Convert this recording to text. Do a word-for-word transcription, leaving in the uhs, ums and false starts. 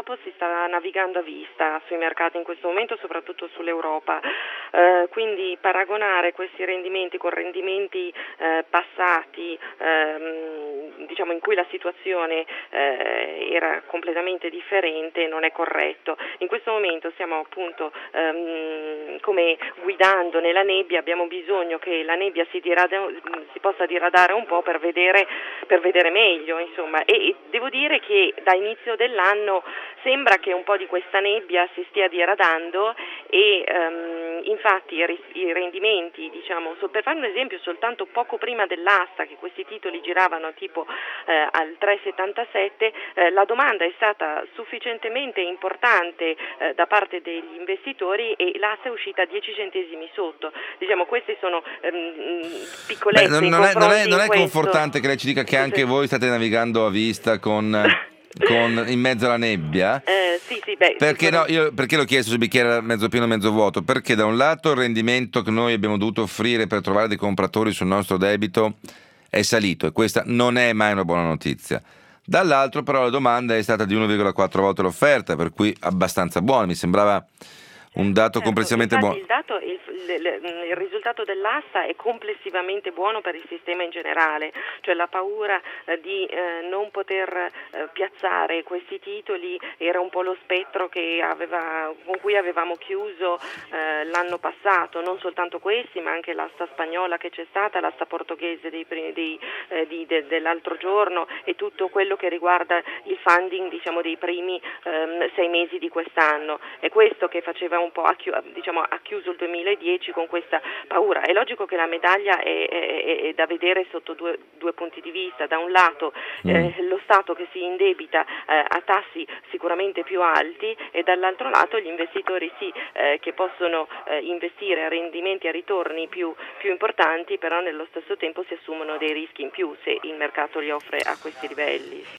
purtroppo si sta navigando a vista sui mercati in questo momento, soprattutto sull'Europa, eh, quindi paragonare questi rendimenti con rendimenti eh, passati, ehm, diciamo in cui la situazione eh, era completamente differente, non è corretto. In questo momento stiamo appunto ehm, come guidando nella nebbia, abbiamo bisogno che la nebbia si, dirada, si possa diradare un po' per vedere, per vedere meglio, insomma, e, e devo dire che da inizio dell'anno sembra che un po' di questa nebbia si stia diradando e ehm, infatti i, i rendimenti, diciamo, so, per fare un esempio, soltanto poco prima dell'asta che questi titoli giravano tipo eh, al tre virgola settantasette, eh, la domanda è stata sufficientemente importante eh, da parte degli investitori e l'asta è uscita a dieci centesimi sotto. Diciamo, queste sono ehm, Beh, piccolezze non, in non è, non è- confronti non in è questo. confortante che lei ci dica che Sì, anche voi state navigando a vista con, con- in mezzo alla nebbia. eh, sì, sì, beh, Perché no, sicuramente. io perché l'ho chiesto se il bicchiere era mezzo pieno o mezzo vuoto? Perché da un lato il rendimento che noi abbiamo dovuto offrire per trovare dei compratori sul nostro debito è salito e questa non è mai una buona notizia. Dall'altro però la domanda è stata di uno virgola quattro volte l'offerta, per cui abbastanza buona, mi sembrava un dato Certo, complessivamente infatti buono. il, dato, il, il, il risultato dell'asta è complessivamente buono per il sistema in generale, cioè la paura eh, di eh, non poter eh, piazzare questi titoli era un po' lo spettro che aveva, con cui avevamo chiuso eh, l'anno passato, non soltanto questi ma anche l'asta spagnola che c'è stata, l'asta portoghese dei, dei, eh, di, de, dell'altro giorno e tutto quello che riguarda il funding, diciamo, dei primi ehm, sei mesi di quest'anno. È questo che faceva un po' ha, diciamo, ha chiuso il duemiladieci con questa paura. È logico che la medaglia è, è, è da vedere sotto due, due punti di vista. Da un lato Mm. eh, lo Stato che si indebita eh, a tassi sicuramente più alti e dall'altro lato gli investitori sì eh, che possono eh, investire a rendimenti, a ritorni più, più importanti, però nello stesso tempo si assumono dei rischi in più se il mercato li offre a questi livelli.